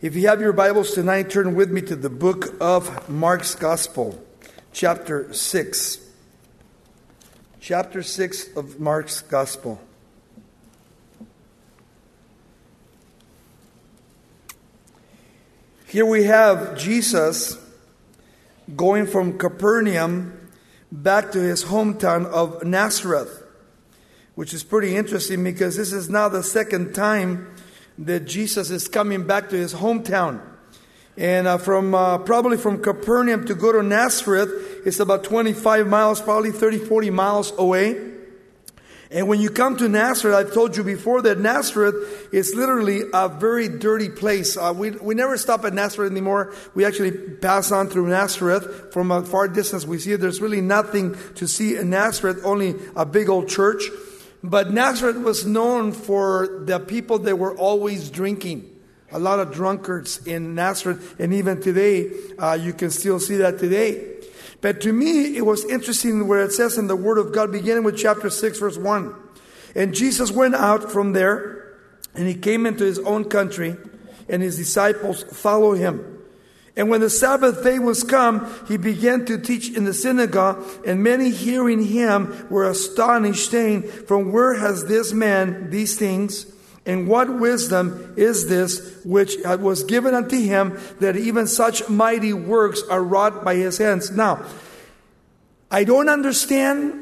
If you have your Bibles tonight, turn with me to the book of Mark's Gospel, chapter 6. Chapter 6 of Mark's Gospel. Here we have Jesus going from Capernaum back to his hometown of Nazareth, which is pretty interesting because this is now the second time that Jesus is coming back to his hometown. And probably from Capernaum to go to Nazareth, it's about 25 miles, probably 30, 40 miles away. And when you come to Nazareth, I've told you before that Nazareth is literally a very dirty place. We never stop at Nazareth anymore. We actually pass on through Nazareth from a far distance. We see there's really nothing to see in Nazareth, only a big old church. But Nazareth was known for the people that were always drinking. A lot of drunkards in Nazareth, and even today, you can still see that today. But to me, it was interesting where it says in the Word of God, beginning with chapter 6, verse 1. And Jesus went out from there, and he came into his own country, and his disciples followed him. And when the Sabbath day was come, he began to teach in the synagogue, and many hearing him were astonished, saying, From where has this man these things? And what wisdom is this which was given unto him, that even such mighty works are wrought by his hands? Now, I don't understand,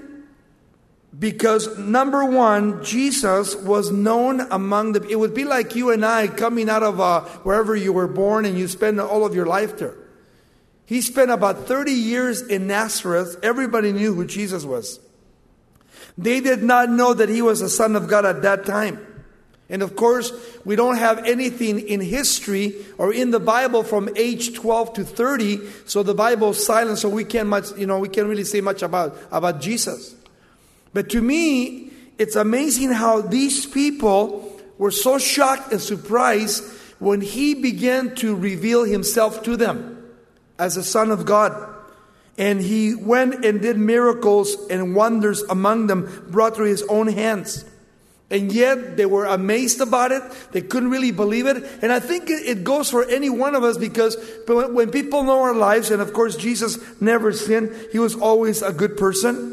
because number one, Jesus was known among the... It would be like you and I coming out of wherever you were born and you spend all of your life there. He spent about 30 years in Nazareth. Everybody knew who Jesus was. They did not know that he was the Son of God at that time. And of course, we don't have anything in history or in the Bible from age 12 to 30. So the Bible is silent, so we can't really say much about Jesus. But to me, it's amazing how these people were so shocked and surprised when he began to reveal himself to them as the Son of God. And he went and did miracles and wonders among them, brought through his own hands. And yet they were amazed about it. They couldn't really believe it. And I think it goes for any one of us, because when people know our lives, and of course Jesus never sinned, he was always a good person.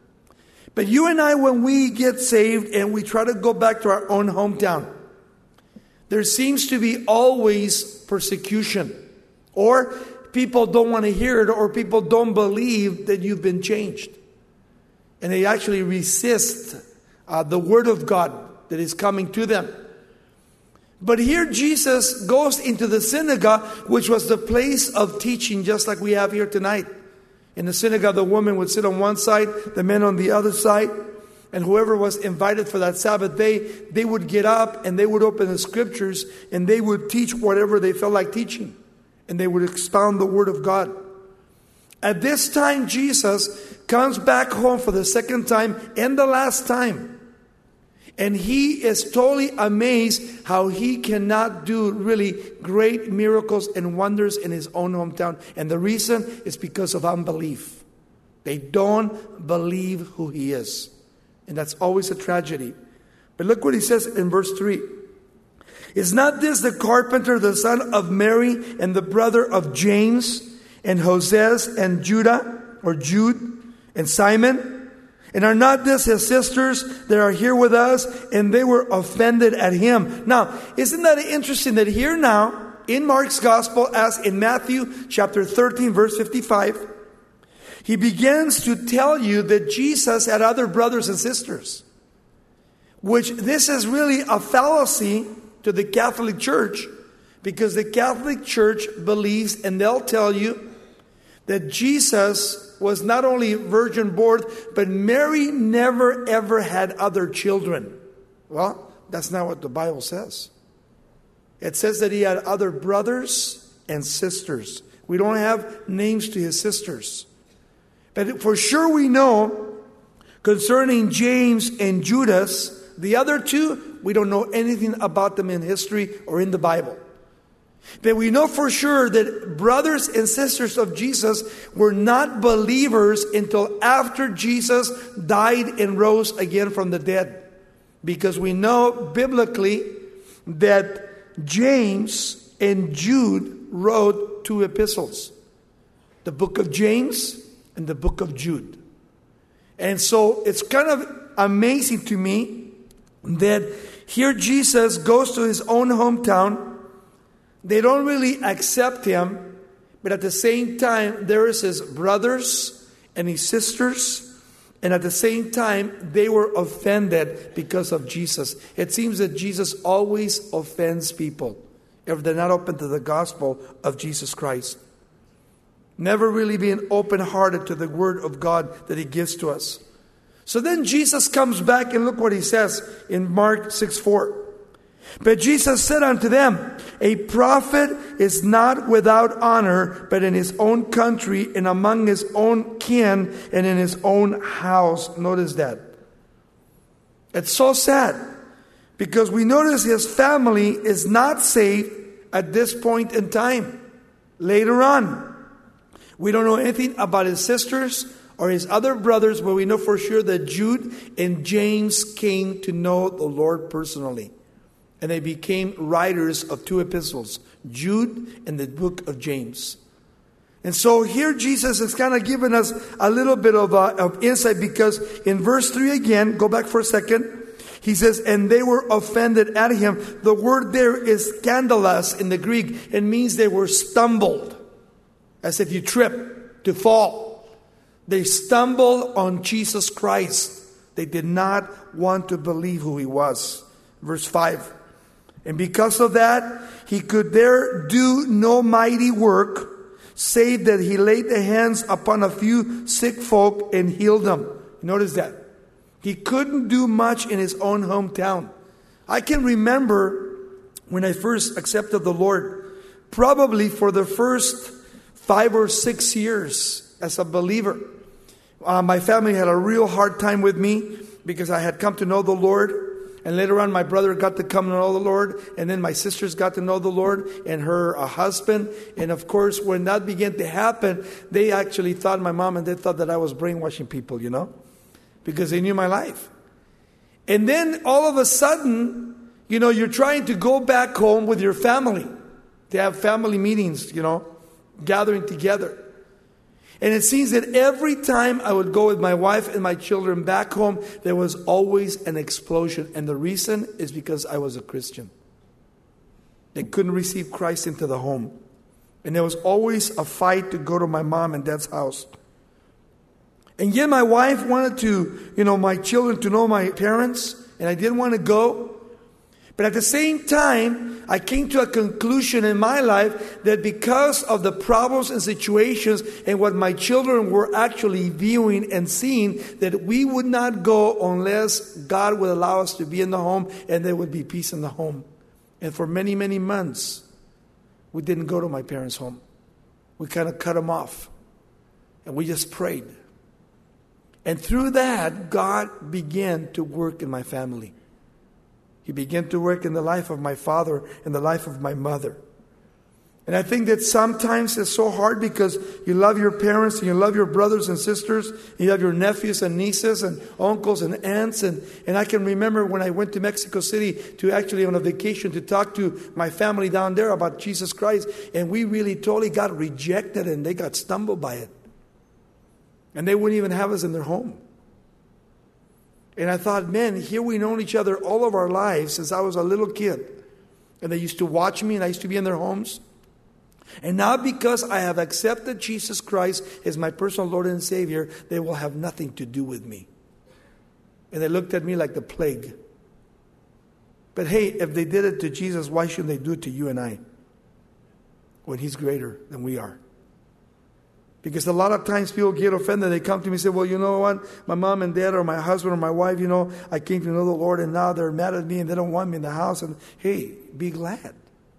But you and I, when we get saved and we try to go back to our own hometown, there seems to be always persecution. Or people don't want to hear it, or people don't believe that you've been changed. And they actually resist the Word of God that is coming to them. But here Jesus goes into the synagogue, which was the place of teaching, just like we have here tonight. In the synagogue, the woman would sit on one side, the men on the other side. And whoever was invited for that Sabbath day, they would get up and they would open the scriptures and they would teach whatever they felt like teaching. And they would expound the Word of God. At this time, Jesus comes back home for the second time and the last time. And he is totally amazed how he cannot do really great miracles and wonders in his own hometown. And the reason is because of unbelief. They don't believe who he is. And that's always a tragedy. But look what he says in verse 3. Is not this the carpenter, the son of Mary, and the brother of James, and Joses, and Judah, or Jude, and Simon? And are not this his sisters that are here with us? And they were offended at him. Now, isn't that interesting that here now, in Mark's Gospel, as in Matthew chapter 13, verse 55, he begins to tell you that Jesus had other brothers and sisters. Which this is really a fallacy to the Catholic Church. Because the Catholic Church believes, and they'll tell you, that Jesus was not only virgin born, but Mary never ever had other children. Well, that's not what the Bible says. It says that he had other brothers and sisters. We don't have names to his sisters. But for sure we know, concerning James and Judas, the other two, we don't know anything about them in history or in the Bible. But we know for sure that brothers and sisters of Jesus were not believers until after Jesus died and rose again from the dead. Because we know biblically that James and Jude wrote 2 epistles, the book of James and the book of Jude. And so it's kind of amazing to me that here Jesus goes to his own hometown. They don't really accept him, but at the same time, there is his brothers and his sisters. And at the same time, they were offended because of Jesus. It seems that Jesus always offends people if they're not open to the gospel of Jesus Christ. Never really being open-hearted to the word of God that he gives to us. So then Jesus comes back, and look what he says in Mark 6:4. But Jesus said unto them, a prophet is not without honor, but in his own country and among his own kin and in his own house. Notice that. It's so sad because we notice his family is not saved at this point in time. Later on, we don't know anything about his sisters or his other brothers, but we know for sure that Jude and James came to know the Lord personally. And they became writers of 2 epistles, Jude and the book of James. And so here Jesus is kind of giving us a little bit of insight, because in verse 3 again, go back for a second, he says, and they were offended at him. The word there is scandalous in the Greek. It means they were stumbled, as if you trip, to fall. They stumbled on Jesus Christ. They did not want to believe who he was. Verse 5. And because of that, he could there do no mighty work, save that he laid the hands upon a few sick folk and healed them. Notice that. He couldn't do much in his own hometown. I can remember when I first accepted the Lord, probably for the first 5 or 6 years as a believer. My family had a real hard time with me because I had come to know the Lord. And later on, my brother got to come to know the Lord. And then my sisters got to know the Lord and her husband. And of course, when that began to happen, they actually thought, my mom and dad thought that I was brainwashing people, because they knew my life. And then all of a sudden, you're trying to go back home with your family. They have family meetings, gathering together. And it seems that every time I would go with my wife and my children back home, there was always an explosion. And the reason is because I was a Christian. They couldn't receive Christ into the home. And there was always a fight to go to my mom and dad's house. And yet my wife wanted to, my children to know my parents. And I didn't want to go. But at the same time, I came to a conclusion in my life that because of the problems and situations and what my children were actually viewing and seeing, that we would not go unless God would allow us to be in the home and there would be peace in the home. And for many, many months, we didn't go to my parents' home. We kind of cut them off. And we just prayed. And through that, God began to work in my family. He began to work in the life of my father and the life of my mother. And I think that sometimes it's so hard because you love your parents and you love your brothers and sisters. And you have your nephews and nieces and uncles and aunts. And I can remember when I went to Mexico City to actually on a vacation to talk to my family down there about Jesus Christ. And we really totally got rejected and they got stumbled by it. And they wouldn't even have us in their home. And I thought, man, here we've known each other all of our lives since I was a little kid. And they used to watch me and I used to be in their homes. And now because I have accepted Jesus Christ as my personal Lord and Savior, they will have nothing to do with me. And they looked at me like the plague. But hey, if they did it to Jesus, why shouldn't they do it to you and I? When He's greater than we are. Because a lot of times people get offended. They come to me and say, well, you know what? My mom and dad or my husband or my wife, I came to know the Lord and now they're mad at me and they don't want me in the house. And hey, be glad.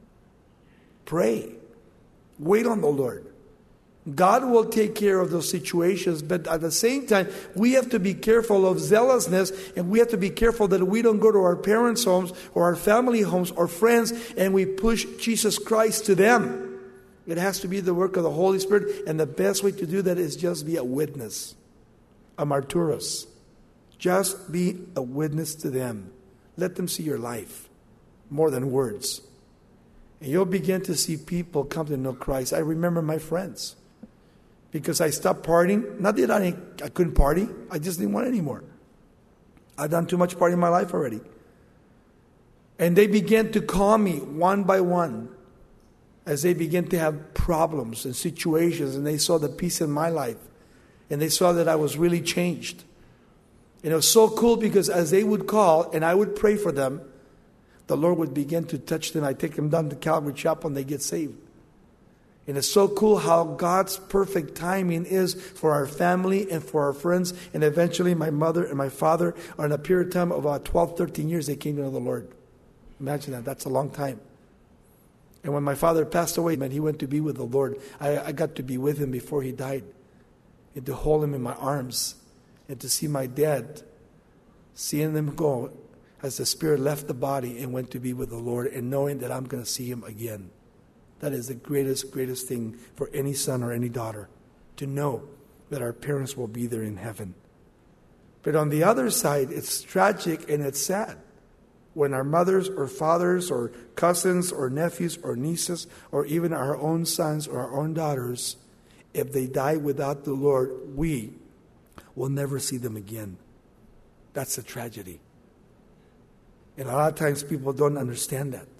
Pray. Wait on the Lord. God will take care of those situations. But at the same time, we have to be careful of zealousness. And we have to be careful that we don't go to our parents' homes or our family homes or friends and we push Jesus Christ to them. It has to be the work of the Holy Spirit. And the best way to do that is just be a witness. A martyros. Just be a witness to them. Let them see your life. More than words. And you'll begin to see people come to know Christ. I remember my friends. Because I stopped partying. Not that I couldn't party. I just didn't want it anymore. I've done too much partying in my life already. And they began to call me one by one as they began to have problems and situations, and they saw the peace in my life. And they saw that I was really changed. And it was so cool because as they would call and I would pray for them, the Lord would begin to touch them. I take them down to Calvary Chapel and they get saved. And it's so cool how God's perfect timing is for our family and for our friends. And eventually my mother and my father, in a period of time of about 12, 13 years, they came to know the Lord. Imagine that. That's a long time. And when my father passed away, man, he went to be with the Lord. I got to be with him before he died. And to hold him in my arms. And to see my dad, seeing them go as the spirit left the body and went to be with the Lord, and knowing that I'm going to see him again. That is the greatest thing for any son or any daughter, to know that our parents will be there in heaven. But on the other side, it's tragic and it's sad when our mothers or fathers or cousins or nephews or nieces or even our own sons or our own daughters, if they die without the Lord, we will never see them again. That's a tragedy. And a lot of times people don't understand that.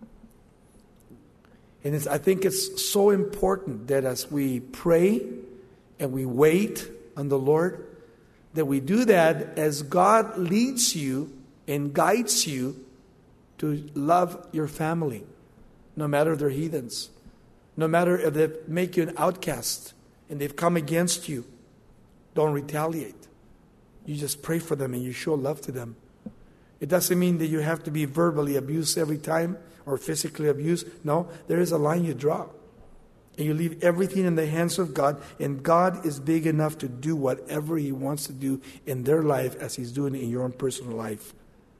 And I think it's so important that as we pray and we wait on the Lord, that we do that as God leads you and guides you to love your family, no matter if they're heathens, no matter if they make you an outcast and they've come against you. Don't retaliate. You just pray for them and you show love to them. It doesn't mean that you have to be verbally abused every time or physically abused. No, there is a line you draw. And you leave everything in the hands of God. And God is big enough to do whatever He wants to do in their life as He's doing it in your own personal life.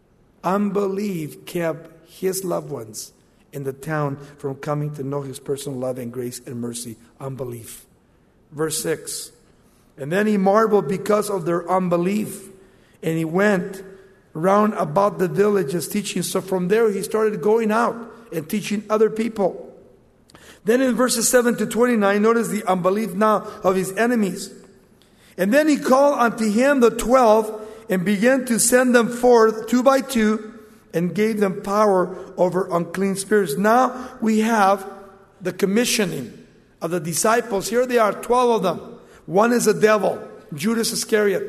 Unbelief kept His loved ones in the town from coming to know His personal love and grace and mercy. Unbelief. Verse 6. And then he marveled because of their unbelief. And he went round about the villages teaching. So from there he started going out and teaching other people. Then in verses 7 to 29, notice the unbelief now of his enemies. And then he called unto him the 12 and began to send them forth 2 by 2 and gave them power over unclean spirits. Now we have the commissioning of the disciples. Here they are, 12 of them. One is a devil, Judas Iscariot,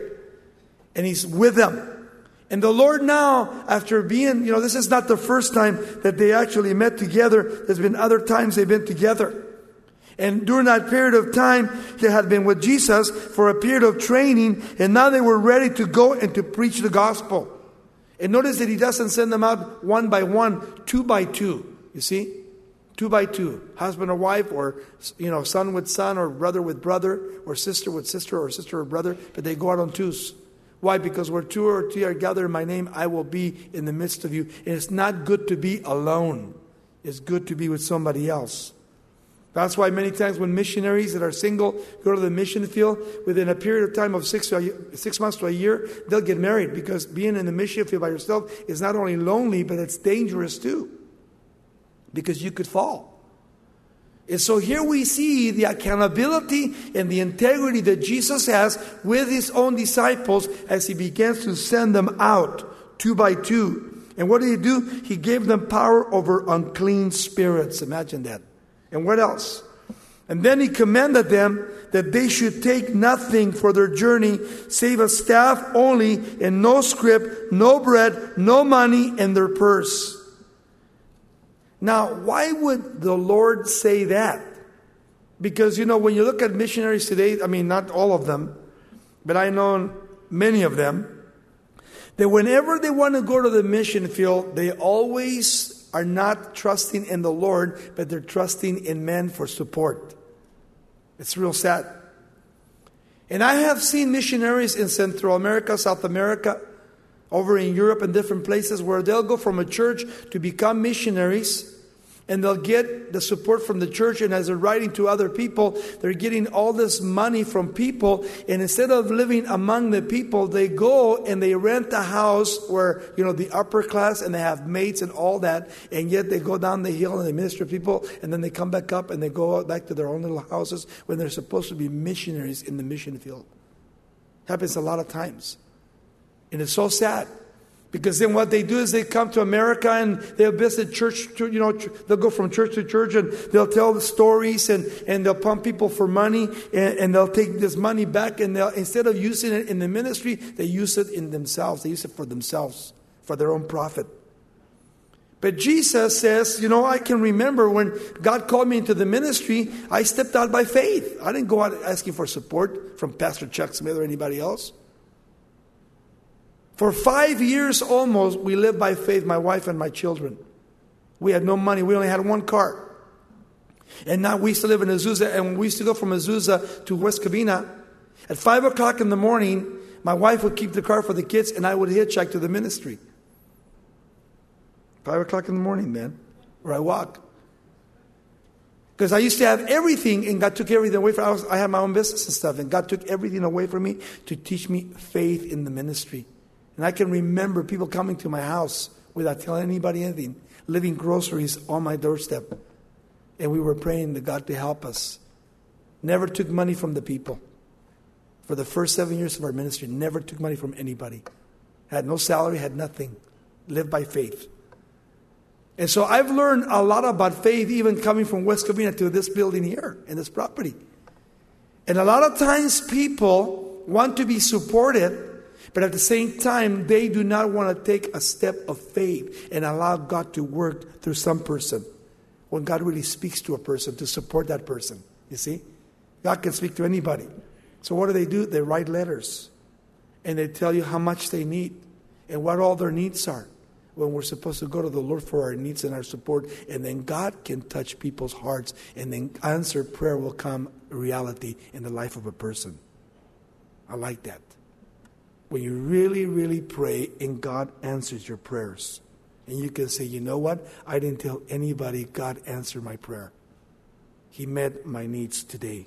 and he's with them. And the Lord now, after being, this is not the first time that they actually met together. There's been other times they've been together. And during that period of time, they had been with Jesus for a period of training, and now they were ready to go and to preach the gospel. And notice that He doesn't send them out 1 by 1, 2 by 2. You see? 2 by 2, husband or wife, or son with son, or brother with brother, or sister with sister, or sister or brother. But they go out on twos. Why? Because where 2 or 3 are gathered in my name, I will be in the midst of you. And it's not good to be alone. It's good to be with somebody else. That's why many times when missionaries that are single go to the mission field, within a period of time of 6 months to a year, they'll get married. Because being in the mission field by yourself is not only lonely, but it's dangerous too. Because you could fall. And so here we see the accountability and the integrity that Jesus has with His own disciples as He begins to send them out 2 by 2. And what did He do? He gave them power over unclean spirits. Imagine that. And what else? And then He commanded them that they should take nothing for their journey save a staff only, and no scrip, no bread, no money in their purse. Now, why would the Lord say that? Because, when you look at missionaries today, not all of them, but I know many of them, that whenever they want to go to the mission field, they always are not trusting in the Lord, but they're trusting in men for support. It's real sad. And I have seen missionaries in Central America, South America, over in Europe and different places where they'll go from a church to become missionaries. And they'll get the support from the church, and as they're writing to other people, they're getting all this money from people. And instead of living among the people, they go and they rent a house where, the upper class, and they have mates and all that. And yet they go down the hill and they minister to people, and then they come back up and they go back to their own little houses when they're supposed to be missionaries in the mission field. Happens a lot of times. And it's so sad. Because then what they do is they come to America and they'll visit church, they'll go from church to church and they'll tell the stories and they'll pump people for money and they'll take this money back and instead of using it in the ministry, they use it in themselves. They use it for themselves, for their own profit. But Jesus says, I can remember when God called me into the ministry, I stepped out by faith. I didn't go out asking for support from Pastor Chuck Smith or anybody else. For 5 years almost, we lived by faith, my wife and my children. We had no money. We only had one car. And now we used to live in Azusa, and we used to go from Azusa to West Covina. At 5 o'clock in the morning, my wife would keep the car for the kids, and I would hitchhike to the ministry. 5 o'clock in the morning, man, where I walk. Because I used to have everything, and God took everything away from me. I had my own business and stuff, and God took everything away from me to teach me faith in the ministry. And I can remember people coming to my house without telling anybody anything, leaving groceries on my doorstep. And we were praying to God to help us. Never took money from the people. For the first 7 years of our ministry, never took money from anybody. Had no salary, had nothing. Lived by faith. And so I've learned a lot about faith even coming from West Covina to this building here, in this property. And a lot of times people want to be supported, but at the same time, they do not want to take a step of faith and allow God to work through some person. When God really speaks to a person, to support that person. You see? God can speak to anybody. So what do? They write letters. And they tell you how much they need and what all their needs are. When we're supposed to go to the Lord for our needs and our support. And then God can touch people's hearts. And then answered prayer will come reality in the life of a person. I like that. When you really, really pray and God answers your prayers. And you can say, you know what? I didn't tell anybody God answered my prayer. He met my needs today.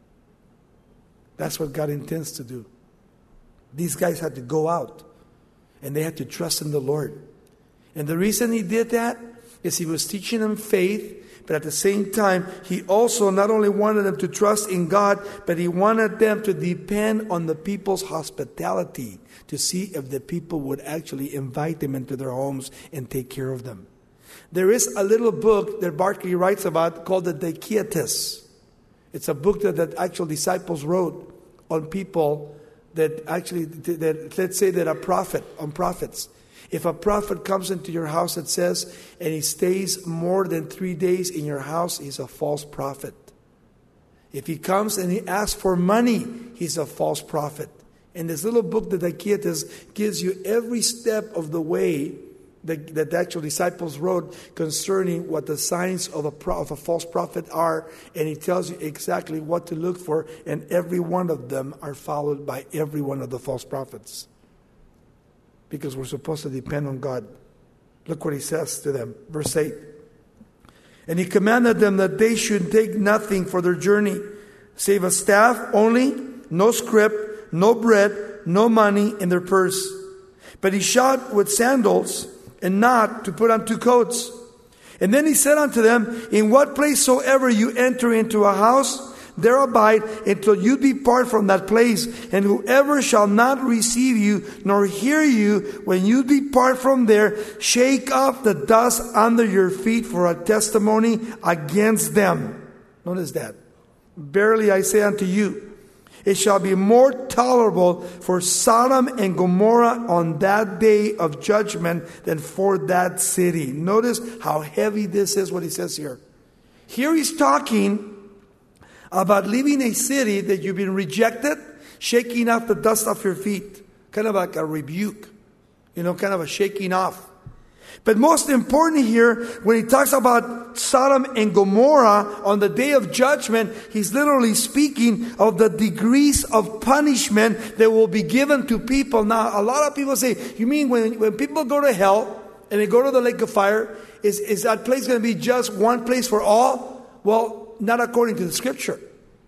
That's what God intends to do. These guys had to go out. And they had to trust in the Lord. And the reason he did that is he was teaching them faith. But at the same time, he also not only wanted them to trust in God, but he wanted them to depend on the people's hospitality to see if the people would actually invite them into their homes and take care of them. There is a little book that Barclay writes about called the De Quietus. It's a book that actual disciples wrote on people that let's say that on prophets. If a prophet comes into your house, it says, and he stays more than 3 days in your house, he's a false prophet. If he comes and he asks for money, he's a false prophet. And this little book, the De Quietus, gives you every step of the way that the actual disciples wrote concerning what the signs of a false prophet are. And he tells you exactly what to look for. And every one of them are followed by every one of the false prophets. Because we're supposed to depend on God. Look what he says to them. Verse 8. And he commanded them that they should take nothing for their journey, save a staff only, no scrip, no bread, no money in their purse. But he shod with sandals, and not to put on 2 coats. And then he said unto them, in what place soever you enter into a house, there abide until you depart from that place. And whoever shall not receive you, nor hear you, when you depart from there, shake off the dust under your feet for a testimony against them. Notice that. Verily I say unto you, it shall be more tolerable for Sodom and Gomorrah on that day of judgment than for that city. Notice how heavy this is, what he says here. Here he's talking about leaving a city that you've been rejected, shaking off the dust off your feet. Kind of like a rebuke. Kind of a shaking off. But most important here, when he talks about Sodom and Gomorrah on the day of judgment, he's literally speaking of the degrees of punishment that will be given to people. Now, a lot of people say, you mean when people go to hell and they go to the lake of fire, is that place going to be just one place for all? Well, not according to the scripture.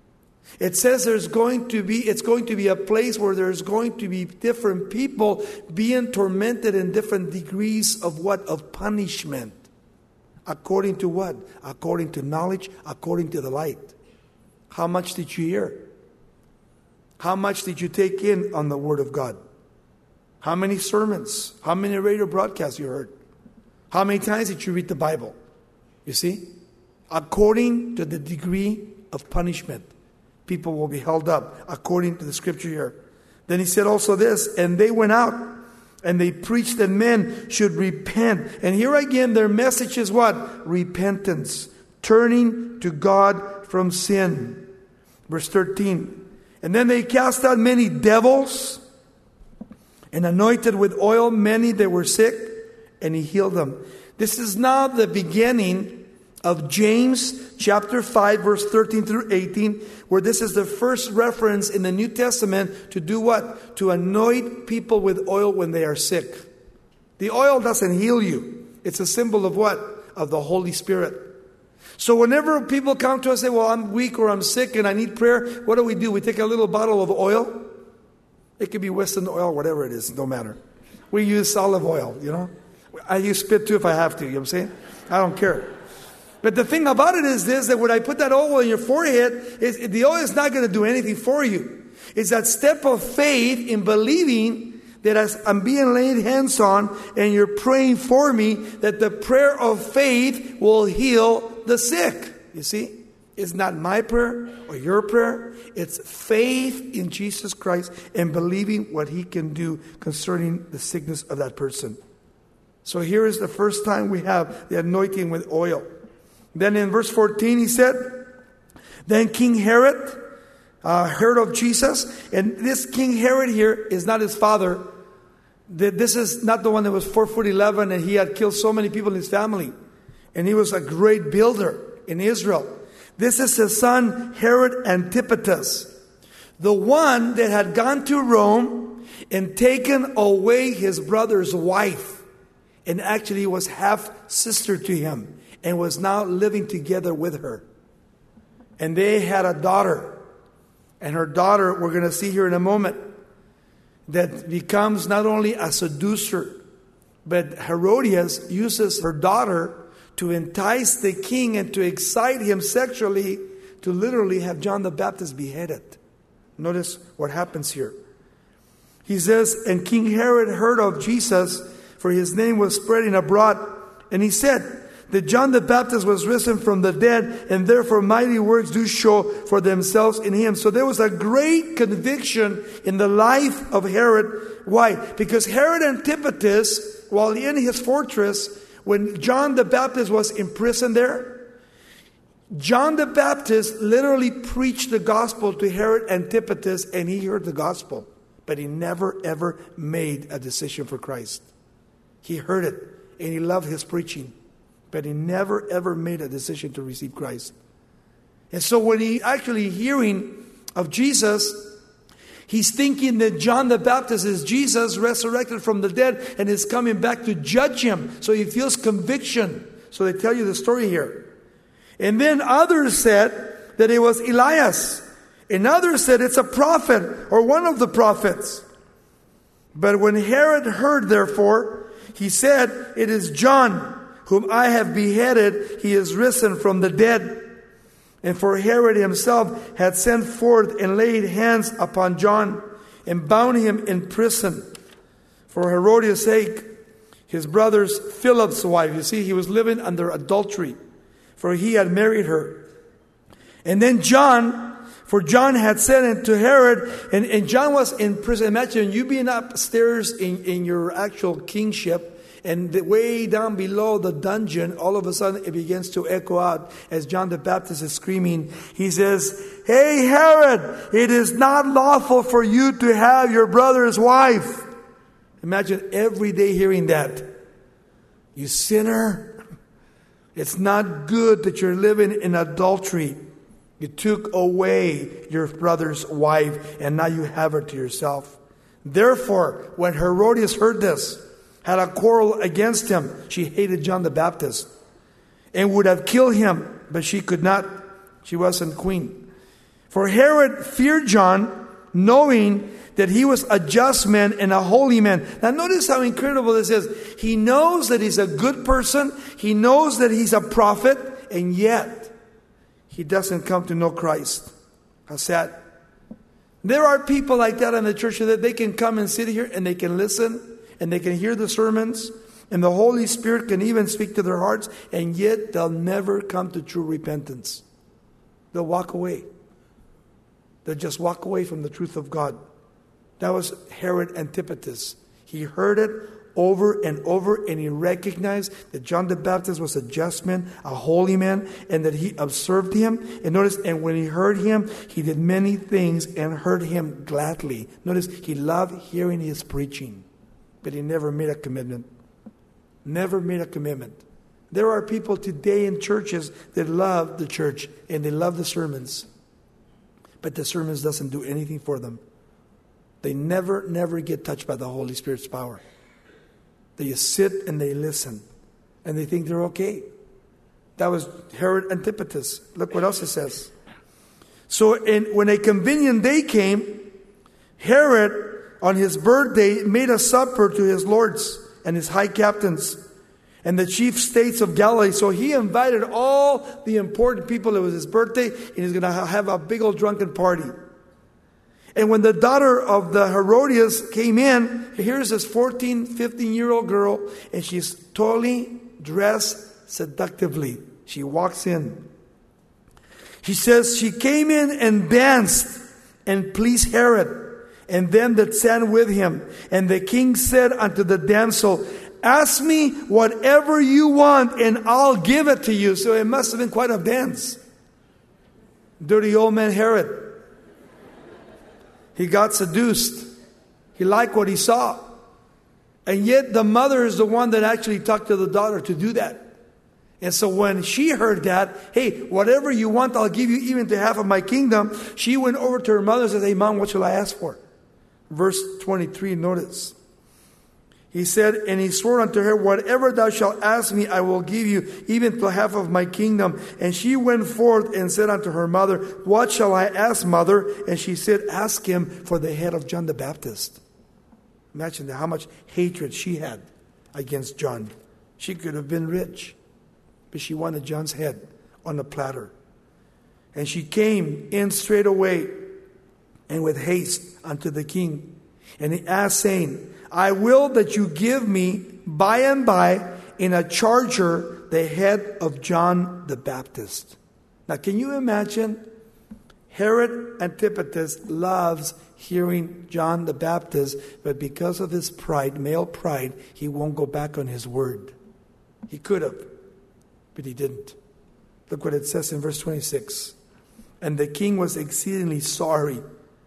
It says it's going to be a place where there's going to be different people being tormented in different degrees of what? Of punishment. According to what? According to knowledge, according to the light. How much did you hear? How much did you take in on the Word of God? How many sermons? How many radio broadcasts you heard? How many times did you read the Bible? You see? According to the degree of punishment, people will be held up according to the scripture here. Then he said also this, and they went out and they preached that men should repent. And here again, their message is what? Repentance. Turning to God from sin. Verse 13. And then they cast out many devils and anointed with oil many that were sick, and he healed them. This is now the beginning of James chapter 5 verse 13 through 18, where this is the first reference in the New Testament to do what? To anoint people with oil when they are sick. The oil doesn't heal you. It's a symbol of what? Of the Holy Spirit. So whenever people come to us and say, well, I'm weak or I'm sick and I need prayer, what do? We take a little bottle of oil. It could be Western oil, whatever it is, no matter. We use olive oil, you know. I use spit too if I have to, you know what I'm saying? I don't care. But the thing about it is this, that when I put that oil on your forehead, the oil is not going to do anything for you. It's that step of faith in believing that as I'm being laid hands on and you're praying for me, that the prayer of faith will heal the sick. You see? It's not my prayer or your prayer. It's faith in Jesus Christ and believing what He can do concerning the sickness of that person. So here is the first time we have the anointing with oil. Then in verse 14 he said, then King Herod heard of Jesus. And this King Herod here is not his father. This is not the one that was 4'11" and he had killed so many people in his family. And he was a great builder in Israel. This is his son Herod Antipas, the one that had gone to Rome and taken away his brother's wife, and actually was half sister to him, and was now living together with her. And they had a daughter. And her daughter, we're going to see here in a moment, that becomes not only a seducer, but Herodias uses her daughter to entice the king and to excite him sexually, to literally have John the Baptist beheaded. Notice what happens here. He says, and King Herod heard of Jesus, for his name was spreading abroad. And he said that John the Baptist was risen from the dead, and therefore mighty works do show for themselves in him. So there was a great conviction in the life of Herod. Why? Because Herod Antipas, while in his fortress, when John the Baptist was imprisoned there, John the Baptist literally preached the gospel to Herod Antipas, and he heard the gospel. But he never ever made a decision for Christ. He heard it, and he loved his preaching. But he never ever made a decision to receive Christ. And so when he actually hearing of Jesus, he's thinking that John the Baptist is Jesus resurrected from the dead and is coming back to judge him. So he feels conviction. So they tell you the story here. And then others said that it was Elias. And others said it's a prophet or one of the prophets. But when Herod heard, therefore, he said, it is John, whom I have beheaded. He is risen from the dead. And for Herod himself had sent forth and laid hands upon John and bound him in prison for Herodias' sake, his brother's Philip's wife. You see, he was living under adultery, for he had married her. And then John had said unto Herod, and John was in prison. Imagine you being upstairs in your actual kingship, and way down below the dungeon, all of a sudden it begins to echo out as John the Baptist is screaming. He says, hey Herod, it is not lawful for you to have your brother's wife. Imagine every day hearing that. You sinner. It's not good that you're living in adultery. You took away your brother's wife and now you have her to yourself. Therefore, when Herodias heard this, had a quarrel against him. She hated John the Baptist and would have killed him, but she could not. She wasn't queen. For Herod feared John, knowing that he was a just man and a holy man. Now notice how incredible this is. He knows that he's a good person. He knows that he's a prophet, and yet he doesn't come to know Christ. How sad. There are people like that in the church that they can come and sit here and they can listen and they can hear the sermons and the Holy Spirit can even speak to their hearts, and yet they'll never come to true repentance. They'll walk away. They'll just walk away from the truth of God. That was Herod Antipas. He heard it over and over, and he recognized that John the Baptist was a just man, a holy man, and that he observed him. And notice, and when he heard him, he did many things and heard him gladly. Notice, he loved hearing his preaching, but he never made a commitment. Never made a commitment. There are people today in churches that love the church and they love the sermons, but the sermons doesn't do anything for them. They never get touched by the Holy Spirit's power. They just sit and they listen. And they think they're okay. That was Herod Antipas. Look what else it says. So when a convenient day came, Herod, on his birthday, made a supper to his lords and his high captains and the chief states of Galilee. So he invited all the important people. It was his birthday, and he's going to have a big old drunken party. And when the daughter of the Herodias came in, here's this 14, 15-year-old girl, and she's totally dressed seductively. She walks in. She says she came in and danced and pleased Herod and them that sat with him. And the king said unto the damsel, ask me whatever you want and I'll give it to you. So it must have been quite a dance. Dirty old man Herod. He got seduced. He liked what he saw. And yet the mother is the one that actually talked to the daughter to do that. And so when she heard that, hey, whatever you want, I'll give you even to half of my kingdom. She went over to her mother and said, hey, Mom, what shall I ask for? Verse 23, notice. He said, and he swore unto her, whatever thou shalt ask me, I will give you, even to half of my kingdom. And she went forth and said unto her mother, what shall I ask, mother? And she said, ask him for the head of John the Baptist. Imagine how much hatred she had against John. She could have been rich, but she wanted John's head on a platter. And she came in straight away and with haste unto the king. And he asked, saying, I will that you give me by and by in a charger the head of John the Baptist. Now, can you imagine? Herod Antipas loves hearing John the Baptist, but because of his pride, male pride, he won't go back on his word. He could have, but he didn't. Look what it says in verse 26. And the king was exceedingly sorry,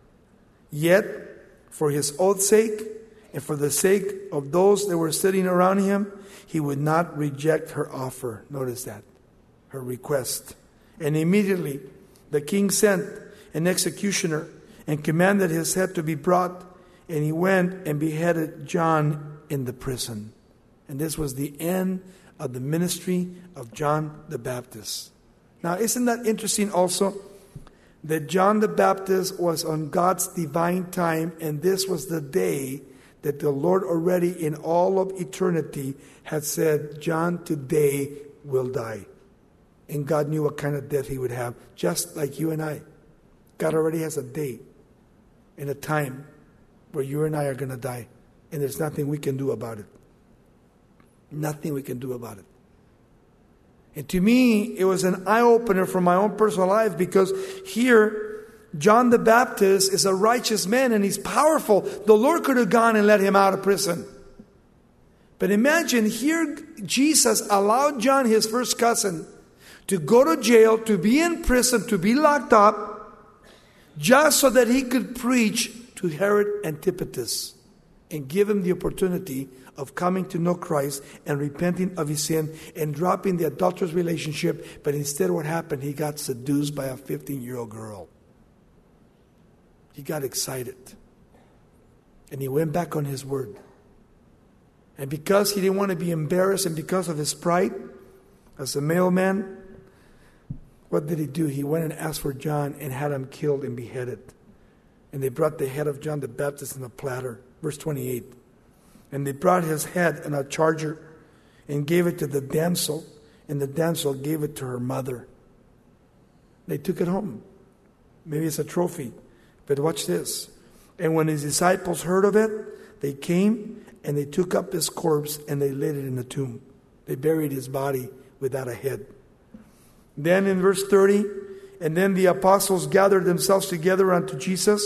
yet for his oath's sake, and for the sake of those that were sitting around him, he would not reject her offer. Notice that, her request. And immediately the king sent an executioner and commanded his head to be brought. And he went and beheaded John in the prison. And this was the end of the ministry of John the Baptist. Now, isn't that interesting also? That John the Baptist was on God's divine time, and this was the day that the Lord already in all of eternity had said, John today will die. And God knew what kind of death he would have, just like you and I. God already has a date and a time where you and I are going to die. And there's nothing we can do about it. Nothing we can do about it. And to me, it was an eye-opener for my own personal life, because here, John the Baptist is a righteous man and he's powerful. The Lord could have gone and let him out of prison. But imagine here, Jesus allowed John, his first cousin, to go to jail, to be in prison, to be locked up, just so that he could preach to Herod Antipas and give him the opportunity of coming to know Christ and repenting of his sin and dropping the adulterous relationship. But instead, what happened? He got seduced by a 15-year-old girl. He got excited. And he went back on his word. And because he didn't want to be embarrassed and because of his pride as a mailman, what did he do? He went and asked for John and had him killed and beheaded. And they brought the head of John the Baptist in a platter. Verse 28. And they brought his head in a charger and gave it to the damsel, and the damsel gave it to her mother. They took it home. Maybe it's a trophy. But watch this. And when his disciples heard of it, they came and they took up his corpse and they laid it in the tomb. They buried his body without a head. Then in verse 30, and then the apostles gathered themselves together unto Jesus,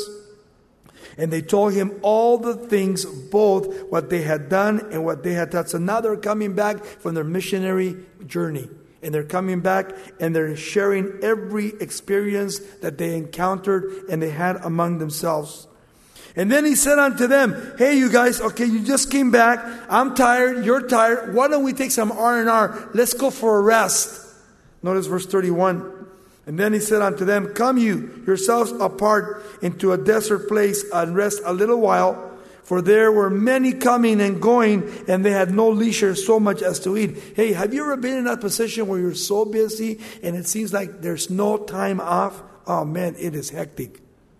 and they told him all the things, both what they had done and what they had done. So now they're coming back from their missionary journey. And they're coming back and they're sharing every experience that they encountered and they had among themselves. And then he said unto them, hey, you guys, okay, you just came back. I'm tired. You're tired. Why don't we take some R&R? Let's go for a rest. Notice verse 31. And then he said unto them, come you yourselves apart into a desert place and rest a little while. For there were many coming and going, and they had no leisure so much as to eat. Hey, have you ever been in that position where you're so busy and it seems like there's no time off? Oh man, it is hectic.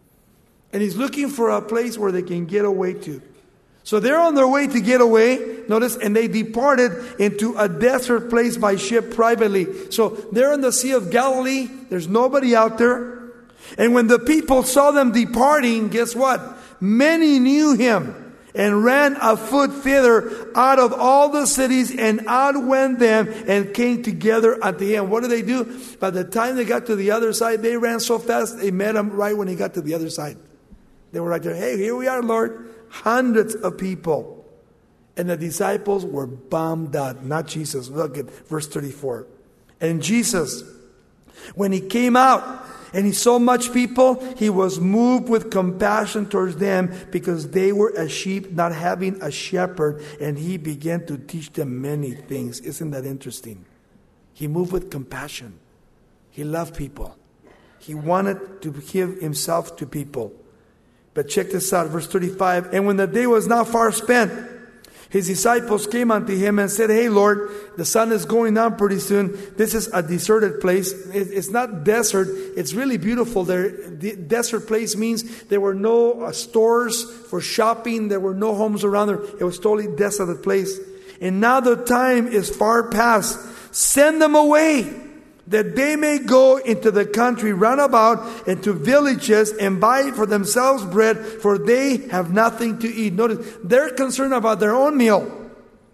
And he's looking for a place where they can get away to. So they're on their way to get away, notice, and they departed into a desert place by ship privately. So they're in the Sea of Galilee. There's nobody out there. And when the people saw them departing, guess what? Many knew him and ran afoot thither out of all the cities, and out went them and came together at the end. What did they do? By the time they got to the other side, they ran so fast, they met him right when he got to the other side. They were right there. Hey, here we are, Lord. Hundreds of people. And the disciples were bummed out. Not Jesus. Look at verse 34. And Jesus, when he came out, and he saw much people, he was moved with compassion towards them, because they were as sheep not having a shepherd, and he began to teach them many things. Isn't that interesting? He moved with compassion. He loved people. He wanted to give himself to people. But check this out, verse 35. And when the day was now far spent, his disciples came unto him and said, hey, Lord, the sun is going down pretty soon. This is a deserted place. It's not desert. It's really beautiful there. The desert place means there were no stores for shopping. There were no homes around there. It was totally desolate place. And now the time is far past. Send them away, that they may go into the country round about, into villages, and buy for themselves bread, for they have nothing to eat. Notice, they're concerned about their own meal.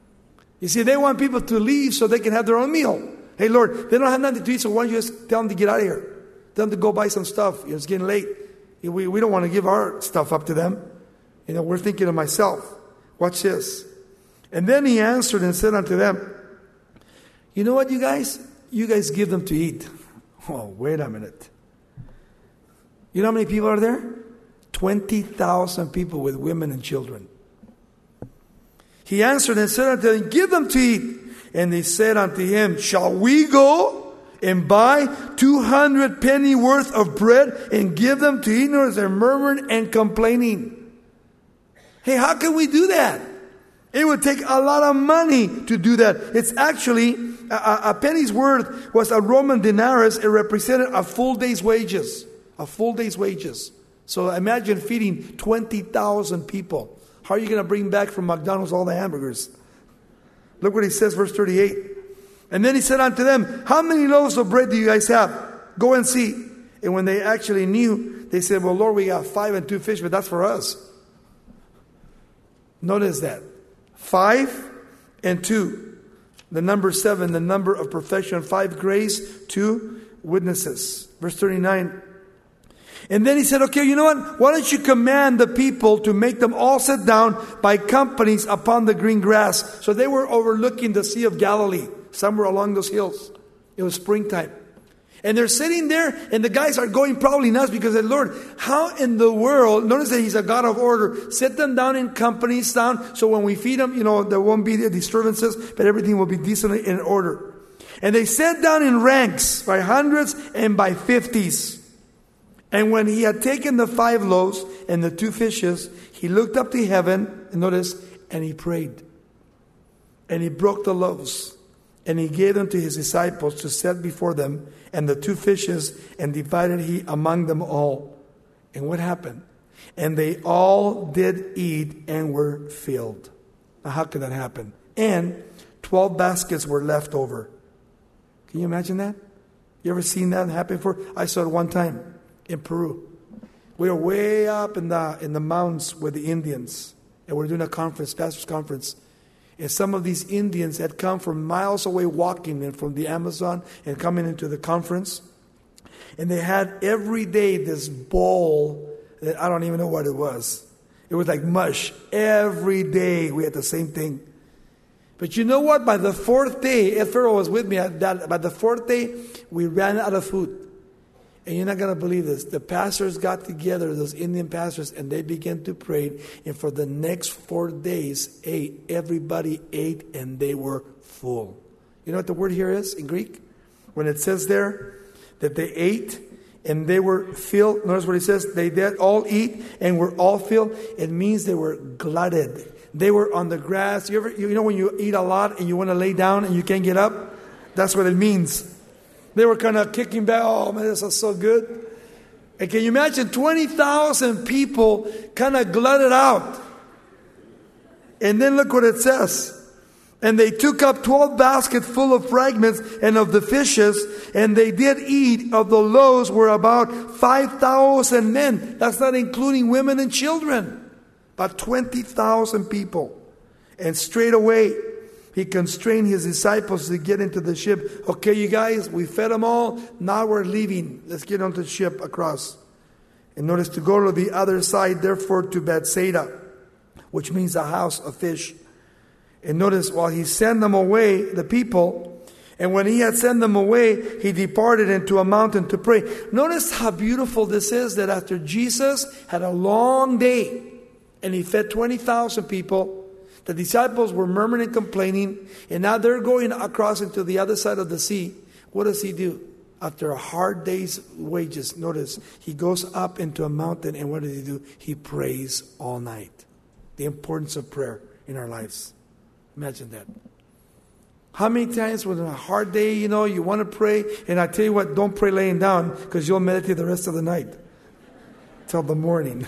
You see, they want people to leave so they can have their own meal. Hey, Lord, they don't have nothing to eat, so why don't you just tell them to get out of here? Tell them to go buy some stuff. It's getting late. We don't want to give our stuff up to them. We're thinking of myself. Watch this. And then he answered and said unto them, you know what, you guys? You guys give them to eat. Oh, wait a minute. You know how many people are there? 20,000 people with women and children. He answered and said unto them, give them to eat. And they said unto him, shall we go and buy 200 penny worth of bread and give them to eat? Notice they're murmuring and complaining. Hey, how can we do that? It would take a lot of money to do that. It's actually, a penny's worth was a Roman denarius. It represented a full day's wages. A full day's wages. So imagine feeding 20,000 people. How are you going to bring back from McDonald's all the hamburgers? Look what he says, verse 38. And then he said unto them, how many loaves of bread do you guys have? Go and see. And when they actually knew, they said, well, Lord, we got 5 and 2 fish, but that's for us. Notice that. 5 and 2. The number 7, the number of perfection. 5 grace, 2 witnesses. Verse 39. And then he said, okay, you know what? Why don't you command the people to make them all sit down by companies upon the green grass? So they were overlooking the Sea of Galilee, somewhere along those hills. It was springtime. And they're sitting there, and the guys are going probably nuts because they said, Lord, how in the world, notice that he's a God of order, sit them down in companies down, so when we feed them, there won't be disturbances, but everything will be decently in order. And they sat down in ranks by hundreds and by 50s. And when he had taken the 5 loaves and the 2 fishes, he looked up to heaven, and notice, and he prayed. And he broke the loaves, and he gave them to his disciples to set before them, and the 2 fishes, and divided he among them all. And what happened? And they all did eat and were filled. Now how could that happen? And 12 baskets were left over. Can you imagine that? You ever seen that happen before? I saw it one time in Peru. We were way up in the mountains with the Indians, and we were doing a conference, pastor's conference. And some of these Indians had come from miles away walking in from the Amazon and coming into the conference. And they had every day this bowl that I don't even know what it was. It was like mush. Every day we had the same thing. But you know what? By the 4th day, Ed Farrell was with me at that. By the 4th day, we ran out of food. And you're not going to believe this. The pastors got together, those Indian pastors, and they began to pray. And for the next 4 days, everybody ate, and they were full. You know what the word here is in Greek? When it says there that they ate and they were filled. Notice what it says. They did all eat and were all filled. It means they were glutted. They were on the grass. You know when you eat a lot and you want to lay down and you can't get up? That's what it means. They were kind of kicking back. Oh, man, this is so good. And can you imagine 20,000 people kind of glutted out? And then look what it says. And they took up 12 baskets full of fragments and of the fishes, and they did eat of the loaves were about 5,000 men. That's not including women and children. About 20,000 people. And straight away, he constrained his disciples to get into the ship. Okay, you guys, we fed them all. Now we're leaving. Let's get onto the ship across. And notice to go to the other side, therefore to Bethsaida, which means a house of fish. And notice, while he sent them away, the people, and when he had sent them away, he departed into a mountain to pray. Notice how beautiful this is, that after Jesus had a long day, and he fed 20,000 people, the disciples were murmuring and complaining, and now they're going across into the other side of the sea. What does he do? After a hard day's wages, notice, he goes up into a mountain, and what does he do? He prays all night. The importance of prayer in our lives. Imagine that. How many times when on a hard day, you want to pray, and I tell you what, don't pray laying down, because you'll meditate the rest of the night till the morning.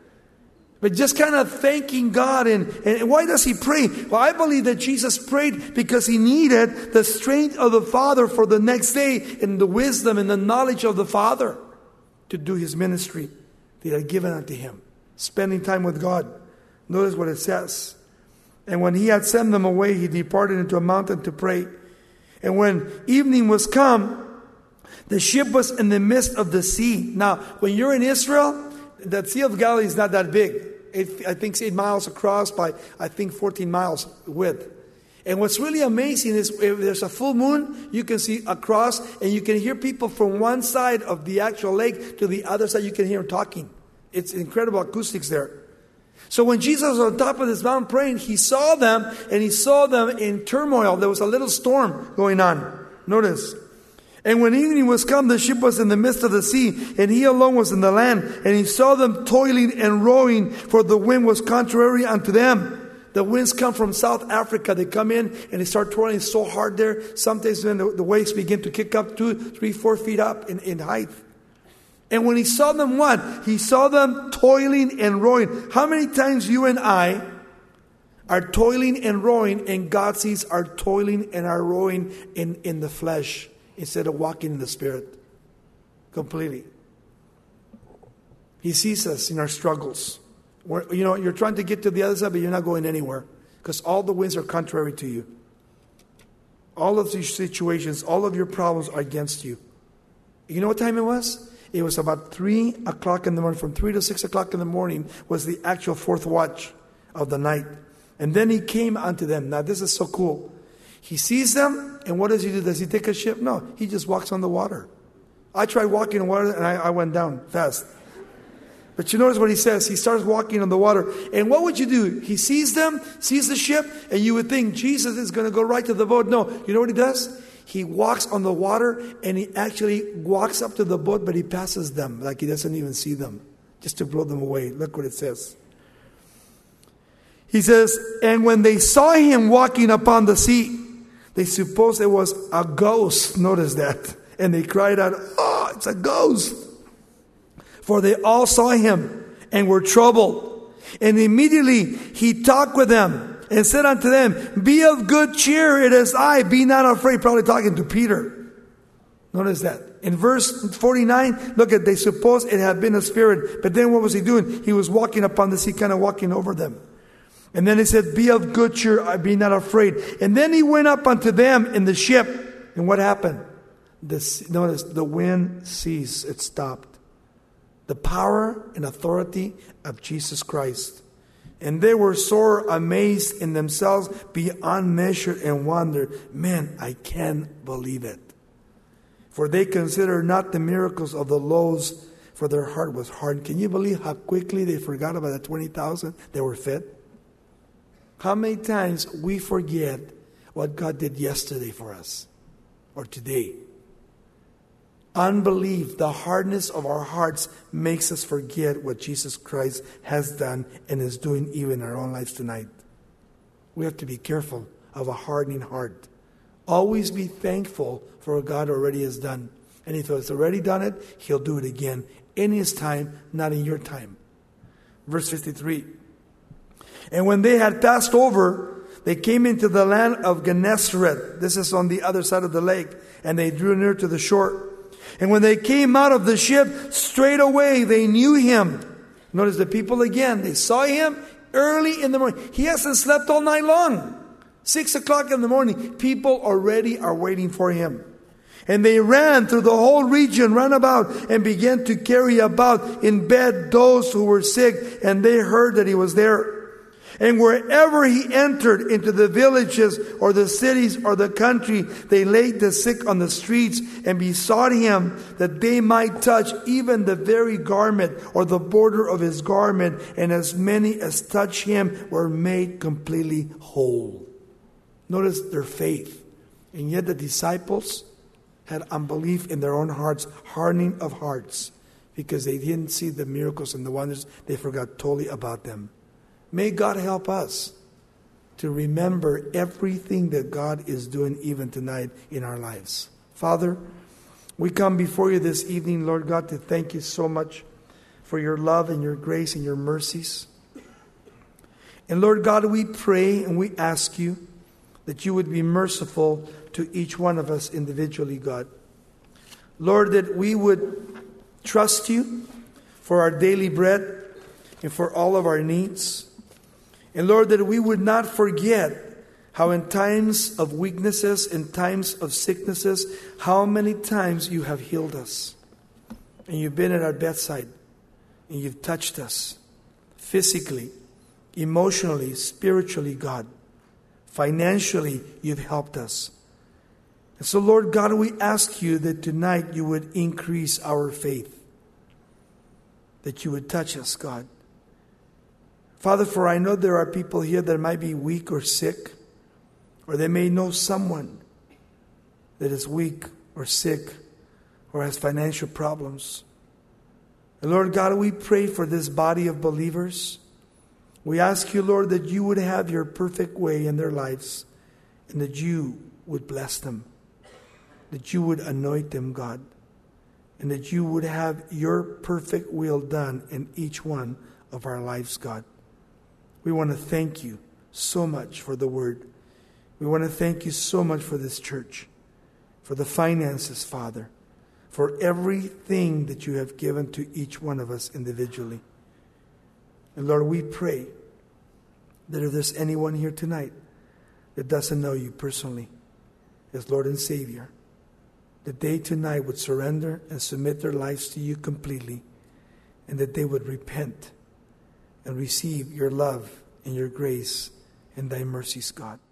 But just kind of thanking God. And why does he pray? Well, I believe that Jesus prayed because he needed the strength of the Father for the next day, and the wisdom and the knowledge of the Father to do his ministry that he had given unto him. Spending time with God. Notice what it says. And when he had sent them away, he departed into a mountain to pray. And when evening was come, the ship was in the midst of the sea. Now, when you're in Israel, the Sea of Galilee is not that big. I think it's 8 miles across by, 14 miles width. And what's really amazing is if there's a full moon, you can see across, and you can hear people from one side of the actual lake to the other side. You can hear them talking. It's incredible acoustics there. So when Jesus was on top of this mountain praying, he saw them, and he saw them in turmoil. There was a little storm going on. Notice. And when evening was come, the ship was in the midst of the sea, and he alone was in the land. And he saw them toiling and rowing, for the wind was contrary unto them. The winds come from South Africa. They come in, and they start toiling so hard there. Sometimes when the waves begin to kick up 2, 3, 4 feet up in height. And when he saw them what? He saw them toiling and rowing. How many times you and I are toiling and rowing, and God sees our toiling and our rowing in the flesh instead of walking in the Spirit? Completely. He sees us in our struggles. You're trying to get to the other side, but you're not going anywhere because all the winds are contrary to you. All of these situations, all of your problems are against you. You know what time it was? It was about 3 o'clock in the morning. From 3 to 6 o'clock in the morning was the actual 4th watch of the night. And then he came unto them. Now this is so cool. He sees them, and what does he do? Does he take a ship? No, he just walks on the water. I tried walking on water, and I went down fast. But you notice what he says. He starts walking on the water. And what would you do? He sees them, sees the ship, and you would think Jesus is going to go right to the boat. No, you know what he does? He walks on the water, and he actually walks up to the boat, but he passes them like he doesn't even see them, just to blow them away. Look what it says. He says, and when they saw him walking upon the sea, they supposed it was a ghost. Notice that. And they cried out, oh, it's a ghost. For they all saw him and were troubled. And immediately he talked with them and said unto them, be of good cheer, it is I, be not afraid. Probably talking to Peter. Notice that. In verse 49, look at, they suppose it had been a spirit. But then what was he doing? He was walking upon the sea, kind of walking over them. And then he said, be of good cheer, be not afraid. And then he went up unto them in the ship. And what happened? Notice, the wind ceased. It stopped. The power and authority of Jesus Christ. And they were sore amazed in themselves beyond measure and wondered. Man, I can't believe it. For they considered not the miracles of the loaves, for their heart was hardened. Can you believe how quickly they forgot about the 20,000 that were fed? How many times we forget what God did yesterday for us or today? Unbelief, the hardness of our hearts, makes us forget what Jesus Christ has done and is doing even in our own lives tonight. We have to be careful of a hardening heart. Always be thankful for what God already has done. And if He has already done it, He'll do it again in His time, not in your time. Verse 53. And when they had passed over, they came into the land of Gennesaret. This is on the other side of the lake. And they drew near to the shore. And when they came out of the ship, straightway they knew him. Notice the people again. They saw him early in the morning. He hasn't slept all night long. 6 o'clock in the morning. People already are waiting for him. And they ran through the whole region, ran about, and began to carry about in bed those who were sick. And they heard that he was there. And wherever he entered into the villages or the cities or the country, they laid the sick on the streets and besought him that they might touch even the very garment or the border of his garment. And as many as touched him were made completely whole. Notice their faith. And yet the disciples had unbelief in their own hearts, hardening of hearts, because they didn't see the miracles and the wonders. They forgot totally about them. May God help us to remember everything that God is doing even tonight in our lives. Father, we come before you this evening, Lord God, to thank you so much for your love and your grace and your mercies. And Lord God, we pray and we ask you that you would be merciful to each one of us individually, God. Lord, that we would trust you for our daily bread and for all of our needs. And Lord, that we would not forget how in times of weaknesses, in times of sicknesses, how many times you have healed us. And you've been at our bedside. And you've touched us physically, emotionally, spiritually, God. Financially, you've helped us. And so, Lord God, we ask you that tonight you would increase our faith. That you would touch us, God. Father, for I know there are people here that might be weak or sick, or they may know someone that is weak or sick or has financial problems. And Lord God, we pray for this body of believers. We ask you, Lord, that you would have your perfect way in their lives and that you would bless them, that you would anoint them, God, and that you would have your perfect will done in each one of our lives, God. We want to thank you so much for the word. We want to thank you so much for this church, for the finances, Father, for everything that you have given to each one of us individually. And Lord, we pray that if there's anyone here tonight that doesn't know you personally as Lord and Savior, that they tonight would surrender and submit their lives to you completely, and that they would repent and receive your love and your grace and thy mercies, God.